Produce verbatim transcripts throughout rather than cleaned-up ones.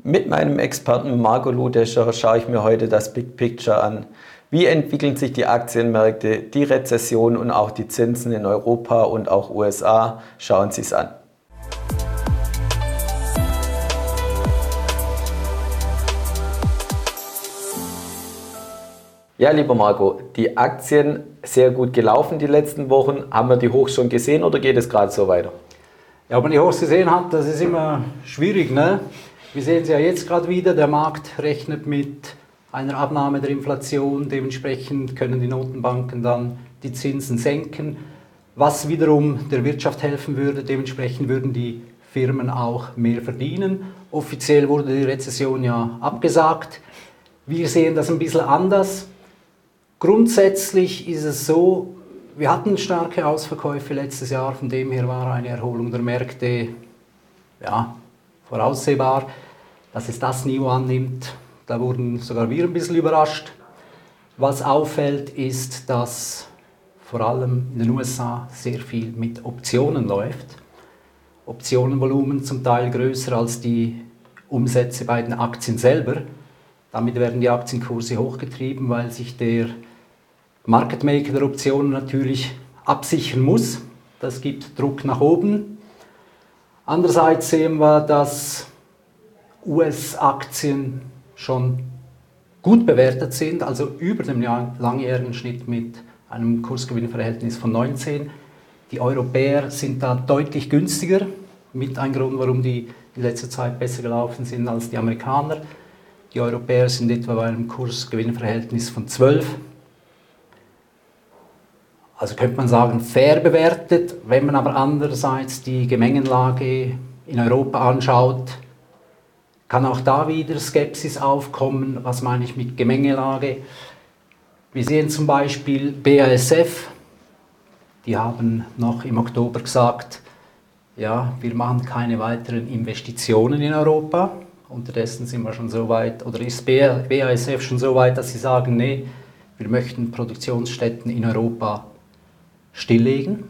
Mit meinem Experten Marco Ludescher schaue ich mir heute das Big Picture an. Wie entwickeln sich die Aktienmärkte, die Rezession und auch die Zinsen in Europa und auch U S A? Schauen Sie es an. Ja, lieber Marco, die Aktien sehr gut gelaufen die letzten Wochen. Haben wir die Hochs schon gesehen oder geht es gerade so weiter? Ja, ob man die Hochs gesehen hat, das ist immer schwierig, ne? Wir sehen es ja jetzt gerade wieder, der Markt rechnet mit einer Abnahme der Inflation, dementsprechend können die Notenbanken dann die Zinsen senken, was wiederum der Wirtschaft helfen würde, dementsprechend würden die Firmen auch mehr verdienen. Offiziell wurde die Rezession ja abgesagt, wir sehen das ein bisschen anders. Grundsätzlich ist es so, wir hatten starke Ausverkäufe letztes Jahr, von dem her war eine Erholung der Märkte ja, voraussehbar. Dass es das Niveau annimmt, da wurden sogar wir ein bisschen überrascht. Was auffällt, ist, dass vor allem in den U S A sehr viel mit Optionen läuft. Optionenvolumen zum Teil größer als die Umsätze bei den Aktien selber. Damit werden die Aktienkurse hochgetrieben, weil sich der Market Maker der Optionen natürlich absichern muss. Das gibt Druck nach oben. Andererseits sehen wir, dass U S-Aktien schon gut bewertet sind, also über dem langjährigen Schnitt mit einem Kursgewinnverhältnis von neunzehn. Die Europäer sind da deutlich günstiger, mit ein Grund, warum die in letzter Zeit besser gelaufen sind als die Amerikaner. Die Europäer sind etwa bei einem Kursgewinnverhältnis von zwölf. Also könnte man sagen, fair bewertet. Wenn man aber andererseits die Gemengenlage in Europa anschaut, kann auch da wieder Skepsis aufkommen. Was meine ich mit Gemengelage? Wir sehen zum Beispiel B A S F, die haben noch im Oktober gesagt, ja, wir machen keine weiteren Investitionen in Europa. Unterdessen sind wir schon so weit, oder ist B A S F schon so weit, dass sie sagen, nee, wir möchten Produktionsstätten in Europa stilllegen.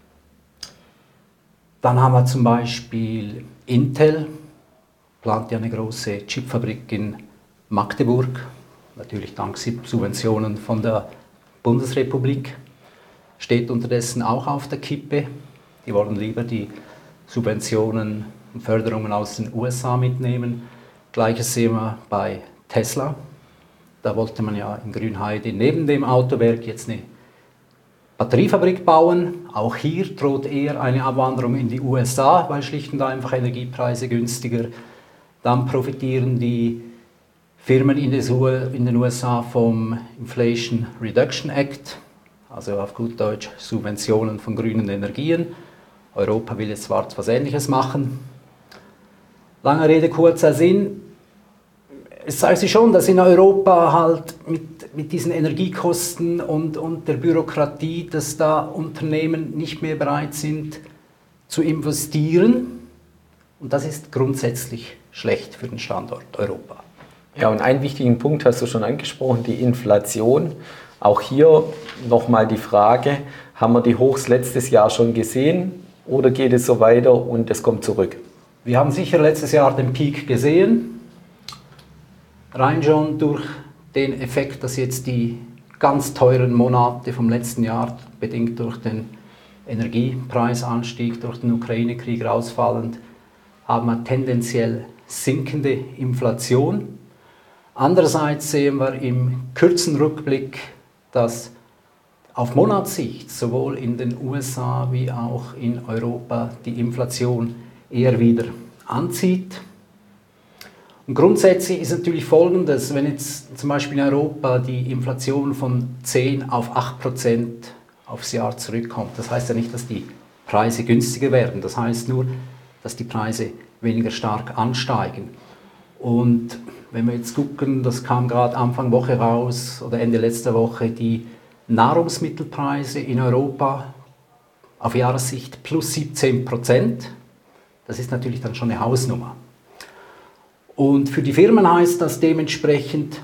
Dann haben wir zum Beispiel Intel, plant ja eine große Chipfabrik in Magdeburg, natürlich dank Subventionen von der Bundesrepublik, steht unterdessen auch auf der Kippe. Die wollen lieber die Subventionen und Förderungen aus den U S A mitnehmen. Gleiches sehen wir bei Tesla. Da wollte man ja in Grünheide neben dem Autowerk jetzt eine Batteriefabrik bauen. Auch hier droht eher eine Abwanderung in die U S A, weil schlicht und einfach Energiepreise günstiger. Dann profitieren die Firmen in den U S A vom Inflation Reduction Act, also auf gut Deutsch Subventionen von grünen Energien. Europa will jetzt zwar etwas Ähnliches machen. Lange Rede, kurzer Sinn. Es zeigt sich schon, dass in Europa halt mit, mit diesen Energiekosten und, und der Bürokratie, dass da Unternehmen nicht mehr bereit sind zu investieren. Und das ist grundsätzlich schlecht für den Standort Europa. Ja, und einen wichtigen Punkt hast du schon angesprochen, die Inflation. Auch hier nochmal die Frage, haben wir die Hochs letztes Jahr schon gesehen oder geht es so weiter und es kommt zurück? Wir haben sicher letztes Jahr den Peak gesehen. Rein schon durch den Effekt, dass jetzt die ganz teuren Monate vom letzten Jahr, bedingt durch den Energiepreisanstieg, durch den Ukraine-Krieg rausfallend, haben wir tendenziell sinkende Inflation. Andererseits sehen wir im kurzen Rückblick, dass auf Monatssicht sowohl in den U S A wie auch in Europa die Inflation eher wieder anzieht. Und grundsätzlich ist natürlich Folgendes, wenn jetzt zum Beispiel in Europa die Inflation von zehn auf acht Prozent aufs Jahr zurückkommt, das heißt ja nicht, dass die Preise günstiger werden, das heißt nur, dass die Preise weniger stark ansteigen. Und wenn wir jetzt gucken, das kam gerade Anfang Woche raus oder Ende letzter Woche, die Nahrungsmittelpreise in Europa auf Jahressicht plus siebzehn Prozent, das ist natürlich dann schon eine Hausnummer. Und für die Firmen heißt das dementsprechend,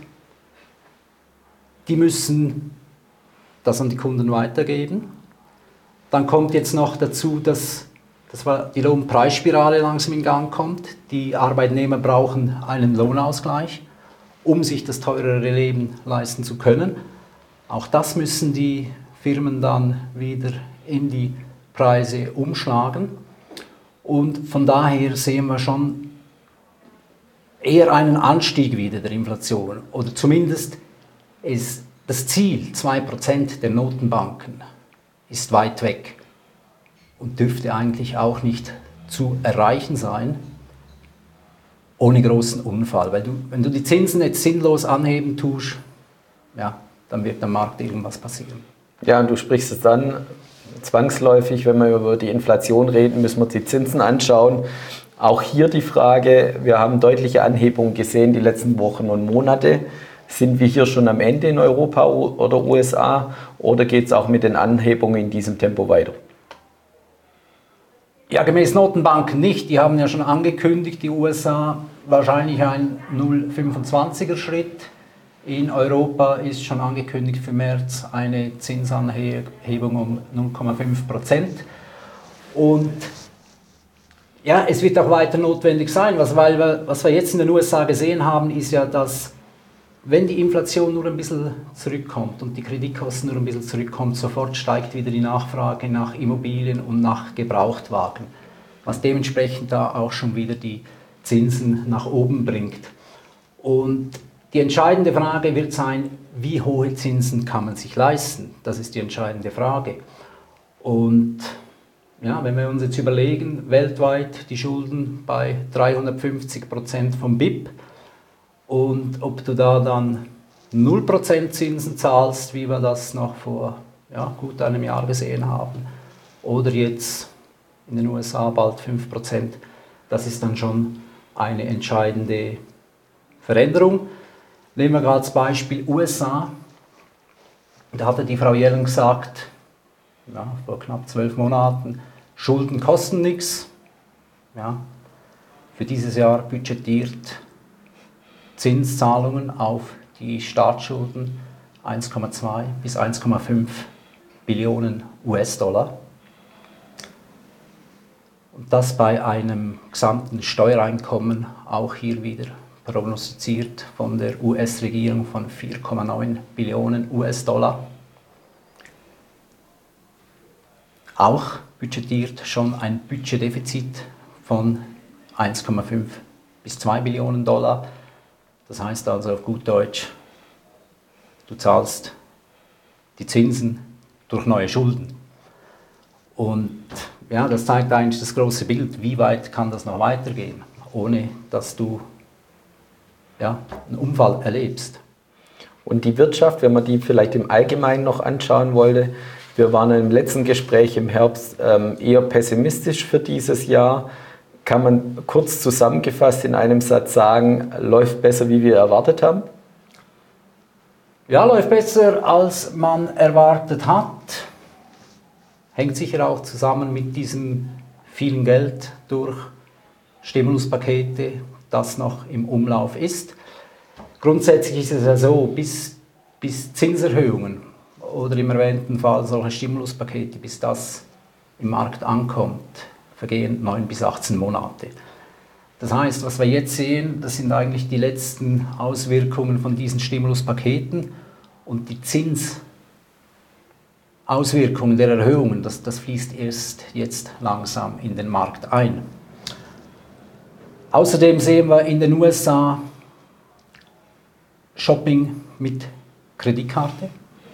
die müssen das an die Kunden weitergeben. Dann kommt jetzt noch dazu, dass dass die Lohnpreisspirale langsam in Gang kommt. Die Arbeitnehmer brauchen einen Lohnausgleich, um sich das teurere Leben leisten zu können. Auch das müssen die Firmen dann wieder in die Preise umschlagen. Und von daher sehen wir schon eher einen Anstieg wieder der Inflation. Oder zumindest ist das Ziel, zwei Prozent der Notenbanken, ist weit weg und dürfte eigentlich auch nicht zu erreichen sein, ohne großen Unfall. Weil du, wenn du die Zinsen jetzt sinnlos anheben tust, ja, dann wird am Markt irgendwas passieren. Ja, und du sprichst es dann zwangsläufig, wenn wir über die Inflation reden, müssen wir die Zinsen anschauen. Auch hier die Frage, wir haben deutliche Anhebungen gesehen die letzten Wochen und Monate. Sind wir hier schon am Ende in Europa oder U S A oder geht es auch mit den Anhebungen in diesem Tempo weiter? Ja, gemäß Notenbank nicht. Die haben ja schon angekündigt, die U S A wahrscheinlich ein null Komma fünfundzwanziger Schritt. In Europa ist schon angekündigt für März eine Zinsanhebung um null Komma fünf Prozent. Und ja, es wird auch weiter notwendig sein, was, weil wir, was wir jetzt in den U S A gesehen haben, ist ja, dass wenn die Inflation nur ein bisschen zurückkommt und die Kreditkosten nur ein bisschen zurückkommt, sofort steigt wieder die Nachfrage nach Immobilien und nach Gebrauchtwagen, was dementsprechend da auch schon wieder die Zinsen nach oben bringt. Und die entscheidende Frage wird sein, wie hohe Zinsen kann man sich leisten? Das ist die entscheidende Frage. Und ja, wenn wir uns jetzt überlegen, weltweit die Schulden bei dreihundertfünfzig Prozent vom B I P und ob du da dann null Prozent Zinsen zahlst, wie wir das noch vor ja, gut einem Jahr gesehen haben, oder jetzt in den U S A bald fünf Prozent, das ist dann schon eine entscheidende Veränderung. Nehmen wir gerade das Beispiel U S A. Da hatte die Frau Yellen gesagt, ja, vor knapp zwölf Monaten, Schulden kosten nichts. Ja, für dieses Jahr budgetiert Zinszahlungen auf die Staatsschulden eins Komma zwei bis eins Komma fünf Billionen U S-Dollar. Und das bei einem gesamten Steuereinkommen auch hier wieder prognostiziert von der U S-Regierung von vier Komma neun Billionen U S-Dollar. Auch budgetiert schon ein Budgetdefizit von eins Komma fünf bis zwei Billionen Dollar. Das heißt also auf gut Deutsch, du zahlst die Zinsen durch neue Schulden. Und ja, das zeigt eigentlich das große Bild, wie weit kann das noch weitergehen, ohne dass du ja, einen Unfall erlebst. Und die Wirtschaft, wenn man die vielleicht im Allgemeinen noch anschauen wollte, wir waren im letzten Gespräch im Herbst ähm, eher pessimistisch für dieses Jahr. Kann man kurz zusammengefasst in einem Satz sagen, läuft besser, wie wir erwartet haben? Ja, läuft besser, als man erwartet hat. Hängt sicher auch zusammen mit diesem vielen Geld durch Stimuluspakete, das noch im Umlauf ist. Grundsätzlich ist es ja so, bis, bis Zinserhöhungen oder im erwähnten Fall solche Stimuluspakete, bis das im Markt ankommt, vergehen neun bis achtzehn Monate. Das heißt, was wir jetzt sehen, das sind eigentlich die letzten Auswirkungen von diesen Stimuluspaketen und die Zinsauswirkungen der Erhöhungen, das, das fließt erst jetzt langsam in den Markt ein. Außerdem sehen wir in den U S A Shopping mit Kreditkarte.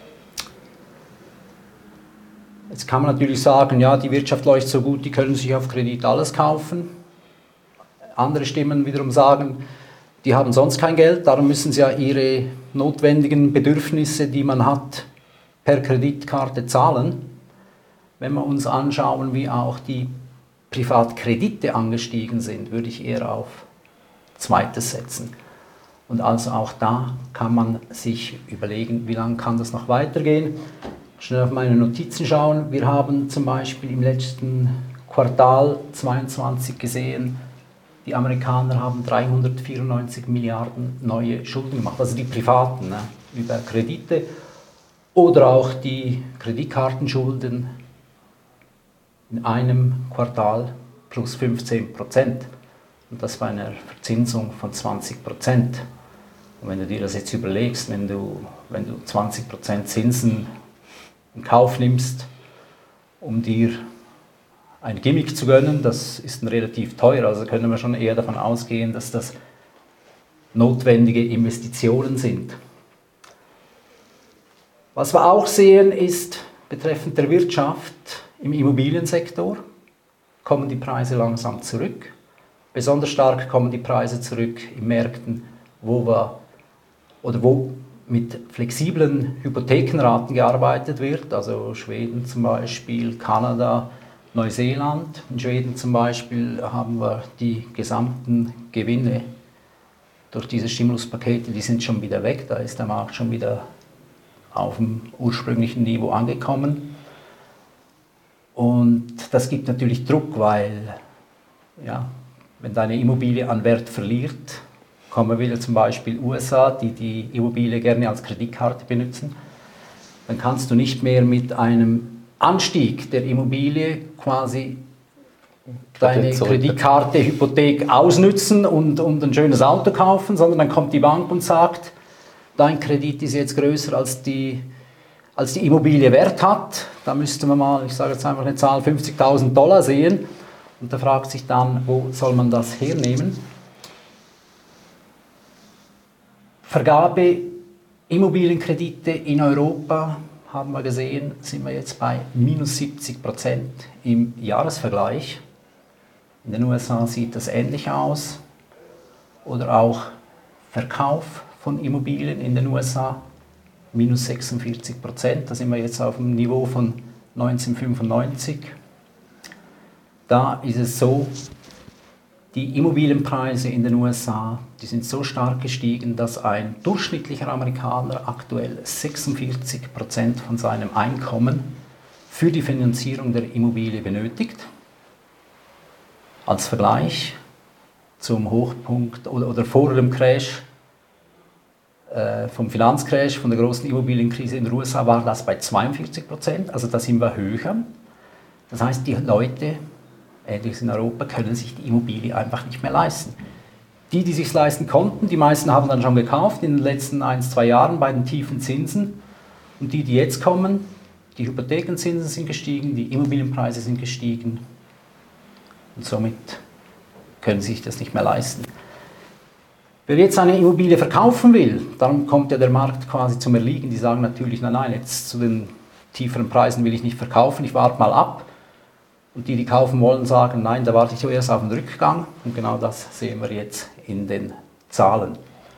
Jetzt kann man natürlich sagen, ja, die Wirtschaft läuft so gut, die können sich auf Kredit alles kaufen. Andere Stimmen wiederum sagen, die haben sonst kein Geld, darum müssen sie ja ihre notwendigen Bedürfnisse, die man hat, per Kreditkarte zahlen. Wenn wir uns anschauen, wie auch die Privatkredite angestiegen sind, würde ich eher auf Zweites setzen. Und also auch da kann man sich überlegen, wie lange kann das noch weitergehen. Schnell auf meine Notizen schauen. Wir haben zum Beispiel im letzten Quartal zweiundzwanzig gesehen, die Amerikaner haben dreihundertvierundneunzig Milliarden neue Schulden gemacht, also die privaten, ne, über Kredite oder auch die Kreditkartenschulden in einem Quartal plus fünfzehn Prozent. Und das bei einer Verzinsung von zwanzig Prozent. Und wenn du dir das jetzt überlegst, wenn du, wenn du zwanzig Prozent Zinsen in Kauf nimmst, um dir ein Gimmick zu gönnen, das ist ein relativ teuer. Also können wir schon eher davon ausgehen, dass das notwendige Investitionen sind. Was wir auch sehen ist, betreffend der Wirtschaft im Immobiliensektor kommen die Preise langsam zurück. Besonders stark kommen die Preise zurück in Märkten, wo wir oder wo mit flexiblen Hypothekenraten gearbeitet wird, also Schweden zum Beispiel, Kanada, Neuseeland. In Schweden zum Beispiel haben wir die gesamten Gewinne durch diese Stimuluspakete, die sind schon wieder weg, da ist der Markt schon wieder auf dem ursprünglichen Niveau angekommen. Und das gibt natürlich Druck, weil ja, wenn deine Immobilie an Wert verliert, kommen wir wieder zum Beispiel U S A, die die Immobilie gerne als Kreditkarte benutzen, dann kannst du nicht mehr mit einem Anstieg der Immobilie quasi deine Kreditkarte, Hypothek ausnützen und, und ein schönes Auto kaufen, sondern dann kommt die Bank und sagt, dein Kredit ist jetzt größer als die, als die Immobilie Wert hat. Da müsste man mal, ich sage jetzt einfach eine Zahl, fünfzigtausend Dollar sehen. Und da fragt sich dann, wo soll man das hernehmen? Vergabe Immobilienkredite in Europa, haben wir gesehen, sind wir jetzt bei minus siebzig Prozent im Jahresvergleich. In den U S A sieht das ähnlich aus. Oder auch Verkauf von Immobilien in den U S A, minus sechsundvierzig Prozent. Da sind wir jetzt auf dem Niveau von neunzehnhundertfünfundneunzig. Da ist es so, die Immobilienpreise in den U S A, die sind so stark gestiegen, dass ein durchschnittlicher Amerikaner aktuell sechsundvierzig Prozent von seinem Einkommen für die Finanzierung der Immobilie benötigt. Als Vergleich zum Hochpunkt oder, oder vor dem Crash, äh, vom Finanzcrash, von der großen Immobilienkrise in den U S A, war das bei zweiundvierzig Prozent, also da sind wir höher. Das heißt, die Leute, ähnlich in Europa, können sich die Immobilie einfach nicht mehr leisten. Die, die sich leisten konnten, die meisten haben dann schon gekauft in den letzten ein, zwei Jahren bei den tiefen Zinsen. Und die, die jetzt kommen, die Hypothekenzinsen sind gestiegen, die Immobilienpreise sind gestiegen. Und somit können sie sich das nicht mehr leisten. Wer jetzt eine Immobilie verkaufen will, dann kommt ja der Markt quasi zum Erliegen. Die sagen natürlich, nein, nein, jetzt zu den tieferen Preisen will ich nicht verkaufen, ich warte mal ab. Und die, die kaufen wollen, sagen, nein, da warte ich zuerst auf den Rückgang. Und genau das sehen wir jetzt in den Zahlen.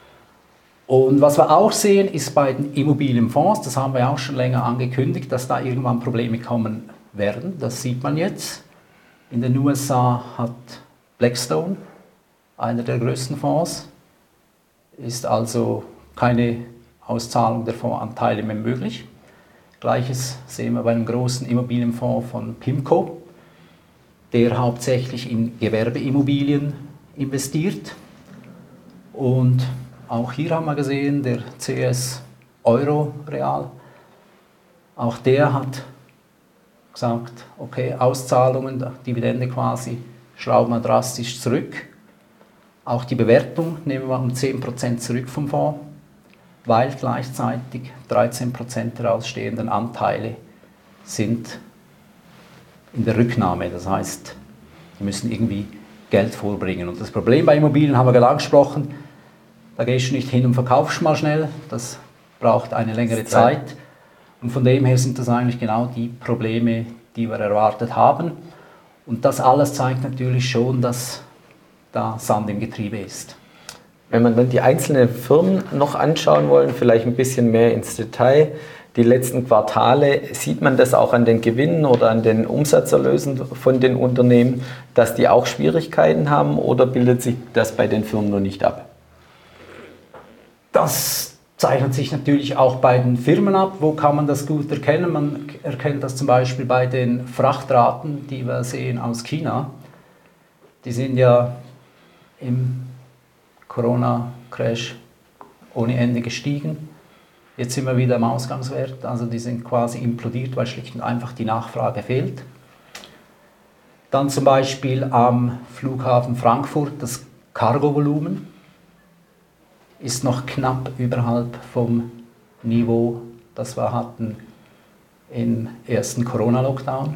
Und was wir auch sehen, ist bei den Immobilienfonds, das haben wir auch schon länger angekündigt, dass da irgendwann Probleme kommen werden. Das sieht man jetzt. In den U S A hat Blackstone, einer der größten Fonds, ist also keine Auszahlung der Fondsanteile mehr möglich. Gleiches sehen wir bei einem großen Immobilienfonds von PIMCO, der hauptsächlich in Gewerbeimmobilien investiert. Und auch hier haben wir gesehen, der C S Euro Real, auch der hat gesagt, okay, Auszahlungen, Dividende quasi, schrauben wir drastisch zurück. Auch die Bewertung nehmen wir um zehn Prozent zurück vom Fonds, weil gleichzeitig dreizehn Prozent der ausstehenden Anteile sind in der Rücknahme. Das heißt, die müssen irgendwie Geld vorbringen. Und das Problem bei Immobilien haben wir gerade angesprochen, da gehst du nicht hin und verkaufst mal schnell, das braucht eine längere Zeit. Und von dem her sind das eigentlich genau die Probleme, die wir erwartet haben. Und das alles zeigt natürlich schon, dass da Sand im Getriebe ist. Wenn man dann die einzelnen Firmen noch anschauen wollen, vielleicht ein bisschen mehr ins Detail, die letzten Quartale, sieht man das auch an den Gewinnen oder an den Umsatzerlösen von den Unternehmen, dass die auch Schwierigkeiten haben, oder bildet sich das bei den Firmen noch nicht ab? Das zeichnet sich natürlich auch bei den Firmen ab. Wo kann man das gut erkennen? Man erkennt das zum Beispiel bei den Frachtraten, die wir sehen aus China. Die sind ja im Corona-Crash ohne Ende gestiegen. Jetzt sind wir wieder am Ausgangswert, also die sind quasi implodiert, weil schlicht und einfach die Nachfrage fehlt. Dann zum Beispiel am Flughafen Frankfurt das Cargovolumen ist noch knapp überhalb vom Niveau, das wir hatten im ersten Corona-Lockdown,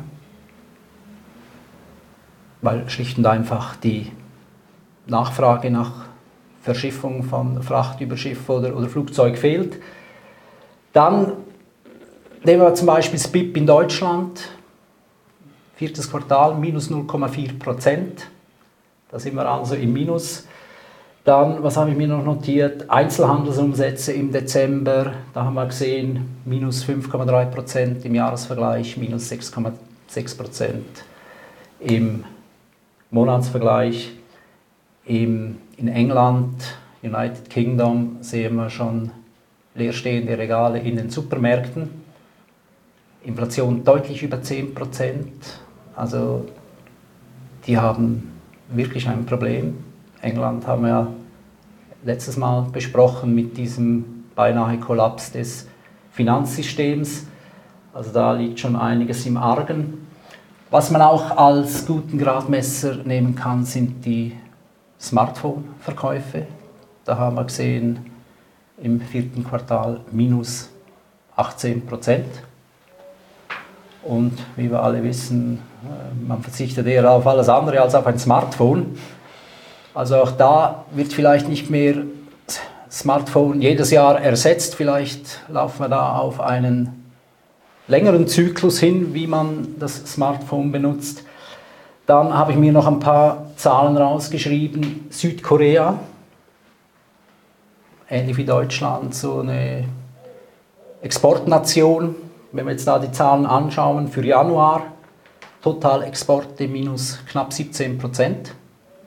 weil schlicht und einfach die Nachfrage nach Verschiffung von Fracht über Schiff oder, oder Flugzeug fehlt. Dann nehmen wir zum Beispiel das B I P in Deutschland, viertes Quartal, minus null Komma vier Prozent. Da sind wir also im Minus. Dann, was habe ich mir noch notiert? Einzelhandelsumsätze im Dezember, da haben wir gesehen, minus fünf Komma drei Prozent im Jahresvergleich, minus sechs Komma sechs Prozent im Monatsvergleich. Im, in England, United Kingdom, sehen wir schon leerstehende Regale in den Supermärkten. Inflation deutlich über zehn Prozent. Also die haben wirklich ein Problem. England haben wir ja letztes Mal besprochen mit diesem beinahe Kollaps des Finanzsystems. Also da liegt schon einiges im Argen. Was man auch als guten Gradmesser nehmen kann, sind die Smartphone-Verkäufe. Da haben wir gesehen, im vierten Quartal minus achtzehn Prozent. Und wie wir alle wissen, man verzichtet eher auf alles andere als auf ein Smartphone. Also auch da wird vielleicht nicht mehr Smartphone jedes Jahr ersetzt. Vielleicht laufen wir da auf einen längeren Zyklus hin, wie man das Smartphone benutzt. Dann habe ich mir noch ein paar Zahlen rausgeschrieben. Südkorea, ähnlich wie Deutschland, so eine Exportnation. Wenn wir jetzt da die Zahlen anschauen, für Januar, Totalexporte minus knapp siebzehn Prozent.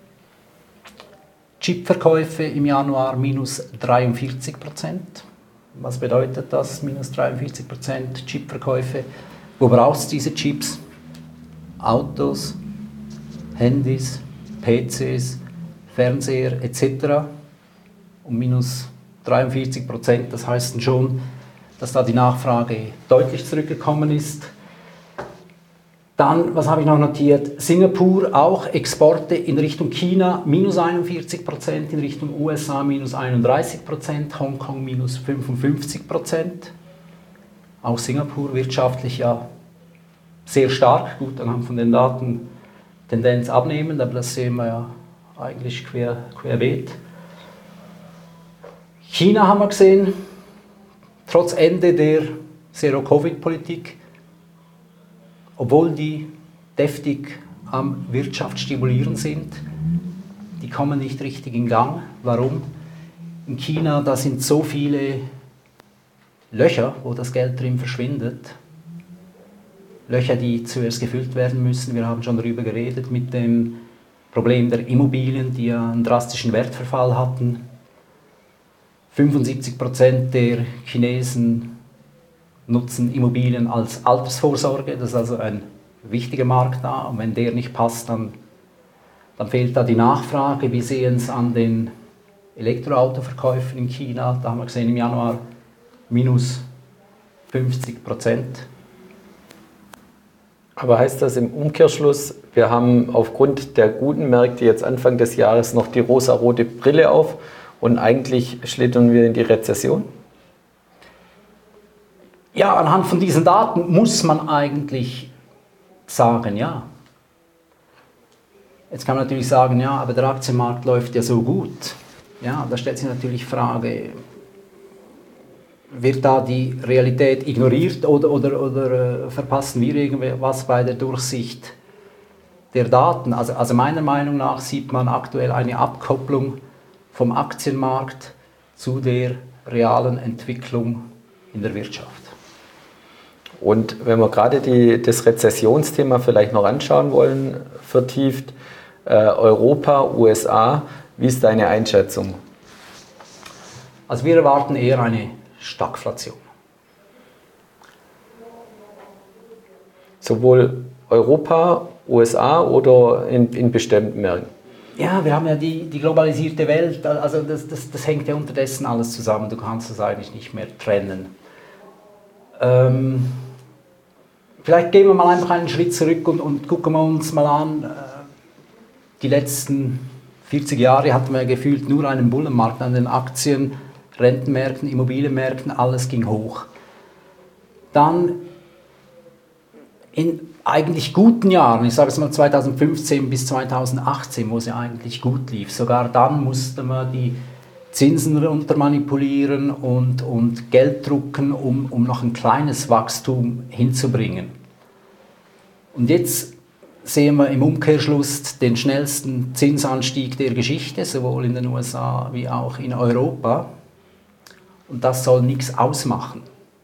Chipverkäufe im Januar minus dreiundvierzig Prozent. Was bedeutet das, minus dreiundvierzig Prozent Chipverkäufe? Wo braucht es diese Chips? Autos, Handys, P Cs, Fernseher et cetera. Um minus dreiundvierzig Prozent, das heißt schon, dass da die Nachfrage deutlich zurückgekommen ist. Dann, was habe ich noch notiert? Singapur, auch Exporte in Richtung China, minus einundvierzig Prozent, in Richtung U S A minus einunddreißig Prozent, Hongkong minus fünfundfünfzig Prozent. Auch Singapur wirtschaftlich ja sehr stark, gut anhand von den Daten Tendenz abnehmend, aber das sehen wir ja eigentlich quer, querbeet. China haben wir gesehen, trotz Ende der Zero-Covid-Politik, obwohl die deftig am Wirtschaftsstimulieren sind, die kommen nicht richtig in Gang. Warum? In China, da sind so viele Löcher, wo das Geld drin verschwindet. Löcher, die zuerst gefüllt werden müssen. Wir haben schon darüber geredet mit dem Problem der Immobilien, die ja einen drastischen Wertverfall hatten. fünfundsiebzig Prozent der Chinesen nutzen Immobilien als Altersvorsorge, das ist also ein wichtiger Markt da, und wenn der nicht passt, dann, dann fehlt da die Nachfrage. Wir sehen es an den Elektroautoverkäufen in China, da haben wir gesehen im Januar minus fünfzig Prozent. Aber heißt das im Umkehrschluss, wir haben aufgrund der guten Märkte jetzt Anfang des Jahres noch die rosarote Brille auf und eigentlich schlittern wir in die Rezession? Ja, anhand von diesen Daten muss man eigentlich sagen, ja. Jetzt kann man natürlich sagen, ja, aber der Aktienmarkt läuft ja so gut. Ja, da stellt sich natürlich die Frage, wird da die Realität ignoriert oder, oder, oder äh, verpassen wir irgendwas bei der Durchsicht der Daten? Also, also meiner Meinung nach sieht man aktuell eine Abkopplung vom Aktienmarkt zu der realen Entwicklung in der Wirtschaft. Und wenn wir gerade die, das Rezessionsthema vielleicht noch anschauen wollen, vertieft, äh, Europa, U S A, wie ist deine Einschätzung? Also wir erwarten eher eine Stagflation. Sowohl Europa, U S A oder in, in bestimmten Märkten? Ja, wir haben ja die, die globalisierte Welt, also das, das, das hängt ja unterdessen alles zusammen, du kannst das eigentlich nicht mehr trennen. Ähm, vielleicht gehen wir mal einfach einen Schritt zurück und, und gucken wir uns mal an, äh, die letzten vierzig Jahre hatten wir gefühlt nur einen Bullenmarkt an den Aktien, Rentenmärkten, Immobilienmärkten, alles ging hoch. Dann in eigentlich guten Jahren, ich sage es mal zweitausendfünfzehn bis zweitausendachtzehn, wo es ja eigentlich gut lief, sogar dann musste man die Zinsen runter manipulieren und, und Geld drucken, um, um noch ein kleines Wachstum hinzubringen. Und jetzt sehen wir im Umkehrschluss den schnellsten Zinsanstieg der Geschichte, sowohl in den U S A wie auch in Europa. Und das soll nichts ausmachen.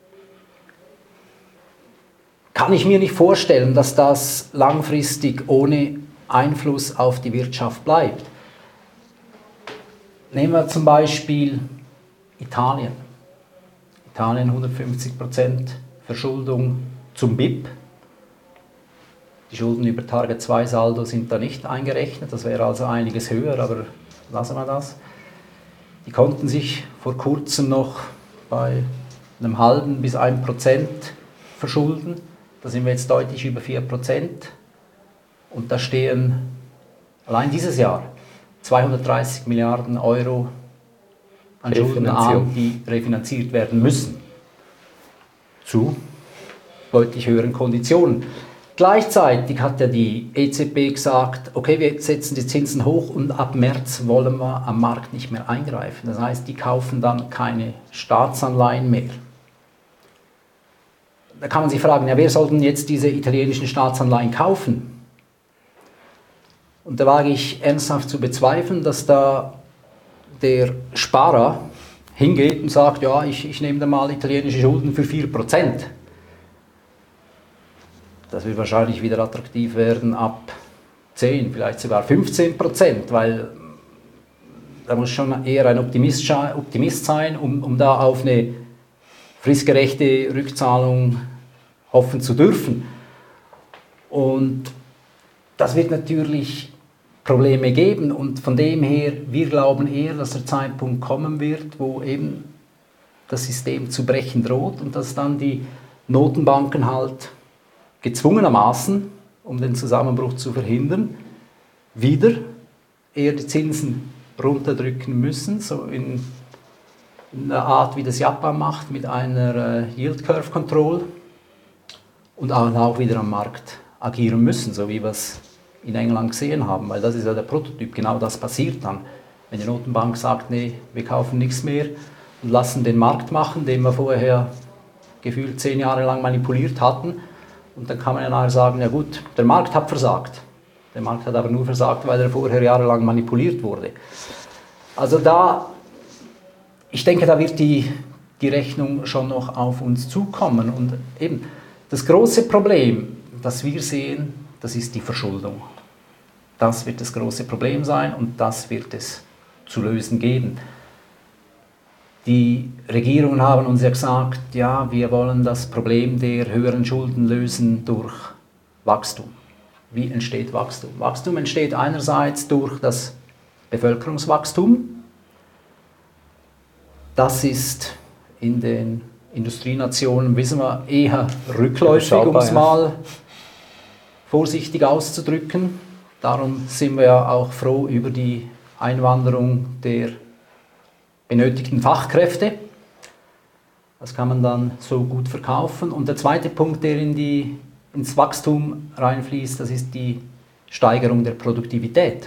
Kann ich mir nicht vorstellen, dass das langfristig ohne Einfluss auf die Wirtschaft bleibt. Nehmen wir zum Beispiel Italien. Italien hundertfünfzig Prozent Verschuldung zum B I P. Die Schulden über Target zwei Saldo sind da nicht eingerechnet, das wäre also einiges höher, aber lassen wir das. Die konnten sich vor kurzem noch bei einem halben bis ein Prozent verschulden. Da sind wir jetzt deutlich über vier Prozent. Und da stehen allein dieses Jahr zweihundertdreißig Milliarden Euro an Schulden an, die refinanziert werden müssen. Zu deutlich höheren Konditionen. Gleichzeitig hat ja die E Z B gesagt, okay, wir setzen die Zinsen hoch und ab März wollen wir am Markt nicht mehr eingreifen. Das heißt, die kaufen dann keine Staatsanleihen mehr. Da kann man sich fragen, ja, wer soll denn jetzt diese italienischen Staatsanleihen kaufen? Und da wage ich ernsthaft zu bezweifeln, dass da der Sparer hingeht und sagt, ja, ich, ich nehme da mal italienische Schulden für vier Prozent. Das wird wahrscheinlich wieder attraktiv werden ab zehn, vielleicht sogar fünfzehn Prozent, weil da muss schon eher ein Optimist, Optimist sein, um, um da auf eine fristgerechte Rückzahlung hoffen zu dürfen. Und das wird natürlich Probleme geben und von dem her, wir glauben eher, dass der Zeitpunkt kommen wird, wo eben das System zu brechen droht und dass dann die Notenbanken halt gezwungenermaßen, um den Zusammenbruch zu verhindern, wieder eher die Zinsen runterdrücken müssen, so in, in der Art, wie das Japan macht, mit einer äh, Yield Curve Control und auch, auch wieder am Markt agieren müssen, so wie wir es in England gesehen haben, weil das ist ja der Prototyp, genau das passiert dann. Wenn die Notenbank sagt, nee, wir kaufen nichts mehr und lassen den Markt machen, den wir vorher gefühlt zehn Jahre lang manipuliert hatten, und dann kann man ja nachher sagen, ja gut, der Markt hat versagt. Der Markt hat aber nur versagt, weil er vorher jahrelang manipuliert wurde. Also da, ich denke, da wird die, die Rechnung schon noch auf uns zukommen. Und eben, das große Problem, das wir sehen, das ist die Verschuldung. Das wird das große Problem sein und das wird es zu lösen geben. Die Regierungen haben uns ja gesagt, ja, wir wollen das Problem der höheren Schulden lösen durch Wachstum. Wie entsteht Wachstum? Wachstum entsteht einerseits durch das Bevölkerungswachstum. Das ist in den Industrienationen, wissen wir, eher rückläufig, um es mal vorsichtig auszudrücken. Darum sind wir ja auch froh über die Einwanderung der benötigten Fachkräfte. Das kann man dann so gut verkaufen. Und der zweite Punkt, der in die, ins Wachstum reinfließt, das ist die Steigerung der Produktivität.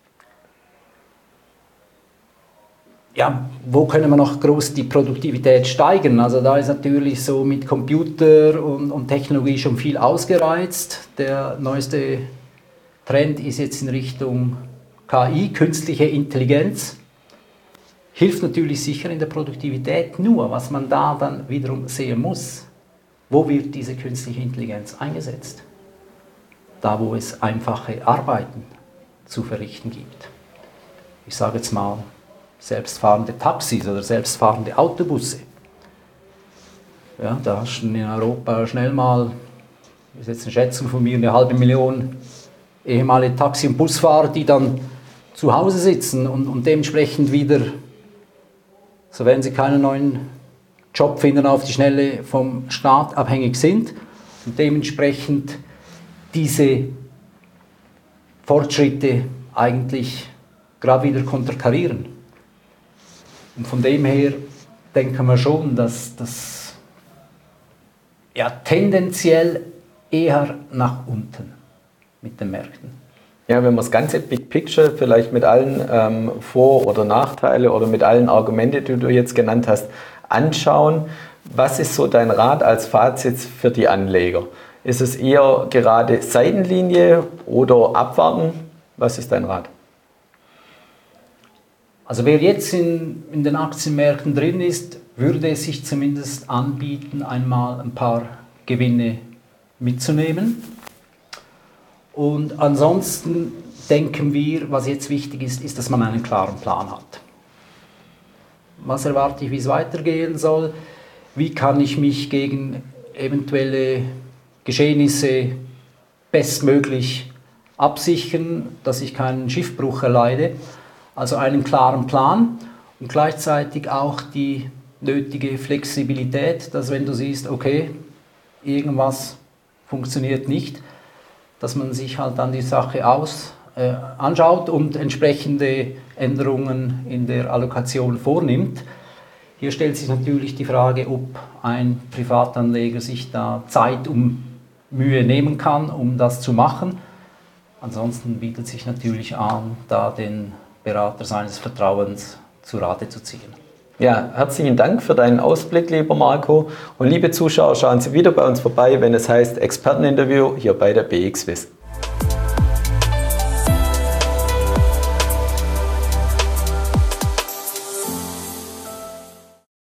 Ja, wo können wir noch groß die Produktivität steigern? Also da ist natürlich so mit Computer und, und Technologie schon viel ausgereizt. Der neueste Trend ist jetzt in Richtung K I, künstliche Intelligenz. Hilft natürlich sicher in der Produktivität, nur was man da dann wiederum sehen muss, wo wird diese künstliche Intelligenz eingesetzt? Da, wo es einfache Arbeiten zu verrichten gibt. Ich sage jetzt mal, selbstfahrende Taxis oder selbstfahrende Autobusse. Ja, da hast du in Europa schnell mal, das ist jetzt eine Schätzung von mir, eine halbe Million ehemalige Taxi- und Busfahrer, die dann zu Hause sitzen und, und dementsprechend wieder, so werden sie keinen neuen Job finden, auf die Schnelle vom Staat abhängig sind. und dementsprechend diese Fortschritte eigentlich gerade wieder konterkarieren. Und von dem her denken wir schon, dass das ja, tendenziell eher nach unten mit den Märkten. Ja, wenn wir das ganze Big Picture vielleicht mit allen ähm, Vor- oder Nachteile oder mit allen Argumenten, die du jetzt genannt hast, anschauen, was ist so dein Rat als Fazit für die Anleger? Ist es eher gerade Seitenlinie oder abwarten? Was ist dein Rat? Also wer jetzt in, in den Aktienmärkten drin ist, würde es sich zumindest anbieten, einmal ein paar Gewinne mitzunehmen. Und ansonsten denken wir, was jetzt wichtig ist, ist, dass man einen klaren Plan hat. Was erwarte ich, wie es weitergehen soll? Wie kann ich mich gegen eventuelle Geschehnisse bestmöglich absichern, dass ich keinen Schiffbruch erleide? Also einen klaren Plan und gleichzeitig auch die nötige Flexibilität, dass wenn du siehst, okay, irgendwas funktioniert nicht, dass man sich halt dann die Sache aus, äh, anschaut und entsprechende Änderungen in der Allokation vornimmt. Hier stellt sich natürlich die Frage, ob ein Privatanleger sich da Zeit und Mühe nehmen kann, um das zu machen. Ansonsten bietet sich natürlich an, da den Berater seines Vertrauens zu Rate zu ziehen. Ja, herzlichen Dank für deinen Ausblick, lieber Marco. Und liebe Zuschauer, schauen Sie wieder bei uns vorbei, wenn es heißt Experteninterview hier bei der B X Wiss.